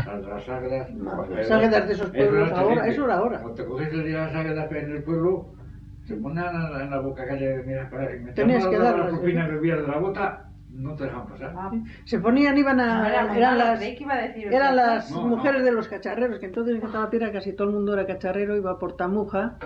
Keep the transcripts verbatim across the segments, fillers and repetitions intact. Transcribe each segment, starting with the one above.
Las de las águedas. No, las águedas de esos pueblos ahora, eso era ahora. Cuando te cogías el día de las águedas en el pueblo, se ponían en la, en la boca calle, mira, para que me tenías que dar la propina, bebías de la bota, no te dejaban pasar. Ah, se ponían, iban a... No, era eran malo, las, ¿qué iba a decir? eran las no, mujeres no. de los cacharreros, que entonces en Cantalapiedra casi todo el mundo era cacharrero, iba por Tamuja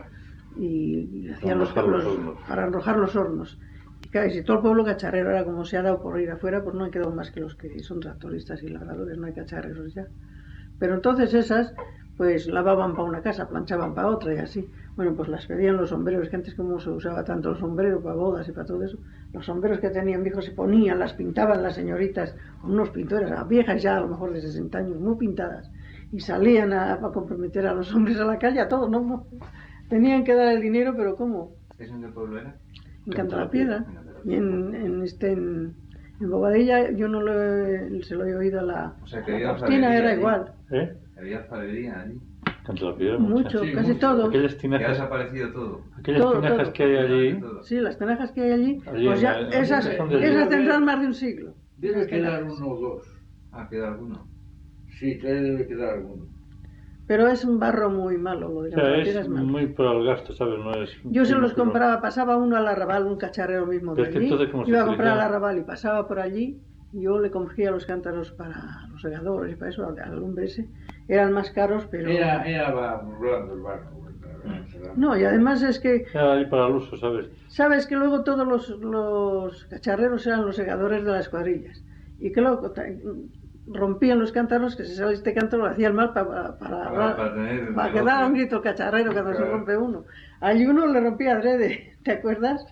y, y hacían los, los, los para arrojar los hornos. Y claro, si todo el pueblo cacharrero era como se ha dado por ir afuera, pues no han quedado más que los que son tractoristas y labradores, no hay cacharreros ya. Pero entonces esas, pues lavaban para una casa, planchaban para otra y así. Bueno, pues las pedían los sombreros, que antes como se usaba tanto el sombrero para bodas y para todo eso, los sombreros que tenían viejos se ponían, las pintaban las señoritas, con unos pintores, viejas ya a lo mejor de sesenta años, muy pintadas, y salían a, a comprometer a los hombres a la calle, a todos, ¿no? no. Tenían que dar el dinero, pero ¿cómo? ¿Eso en qué pueblo era? En Cantalapiedra, y en, en este... En, En Bobadilla yo no lo he, se lo he oído a la, o sea, que a la Agustina, era allí. igual. ¿Eh? Había alfarería allí. Cantalapiedra Mucho, sí, casi mucho. todo. Aquellas Ya ha tinajas, desaparecido todo. aquellas Todo, tinajas todo. que hay allí, Sí, las tinajas que hay allí, Allí pues en ya, la- en esas, la- donde- esas tendrán más de un siglo. Debe Las quedar tinajas. uno o dos. Ah, queda alguno. Sí, debe quedar alguno. Pero es un barro muy malo, lo de o sea, Cantalapiedra es es malo. muy por el gasto, ¿sabes? No es Yo se fino, los pero- compraba, pasaba uno al arrabal, un cacharrero mismo de Pero es que allí, entonces, ¿cómo se iba a comprar al utilizaba? arrabal y pasaba por allí, y yo le cogía los cántaros para los segadores y para eso, al, al hombre ese, eran más caros, pero... Era, era blando el barco. No, y además es que Era ahí para el uso, ¿sabes? sabes que luego todos los, los cacharreros eran los segadores de las cuadrillas y que luego ta- rompían los cántaros, que si sale este cántaro lo hacían mal para, para, Para, para, para tener... para que dara un grito el cacharrero cuando se Claro. rompe uno. Allí uno le rompía adrede, ¿te acuerdas?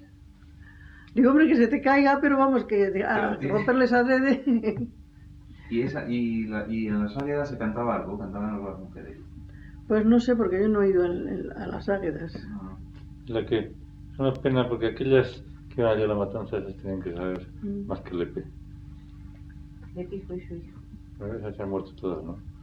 Digo, hombre, que se te caiga, pero vamos, que a Pero, romperles adrede. Y, esa, y, la, y en las águedas se cantaba algo, cantaban algo las mujeres. Pues no sé, porque yo no he ido en- en- a las águedas. No. La que es una pena porque aquellas que iban allá a la matanza esas tenían que saber Mm. más que Lepe. Lepi fue su hijo. Pero esas se han muerto todas, ¿no?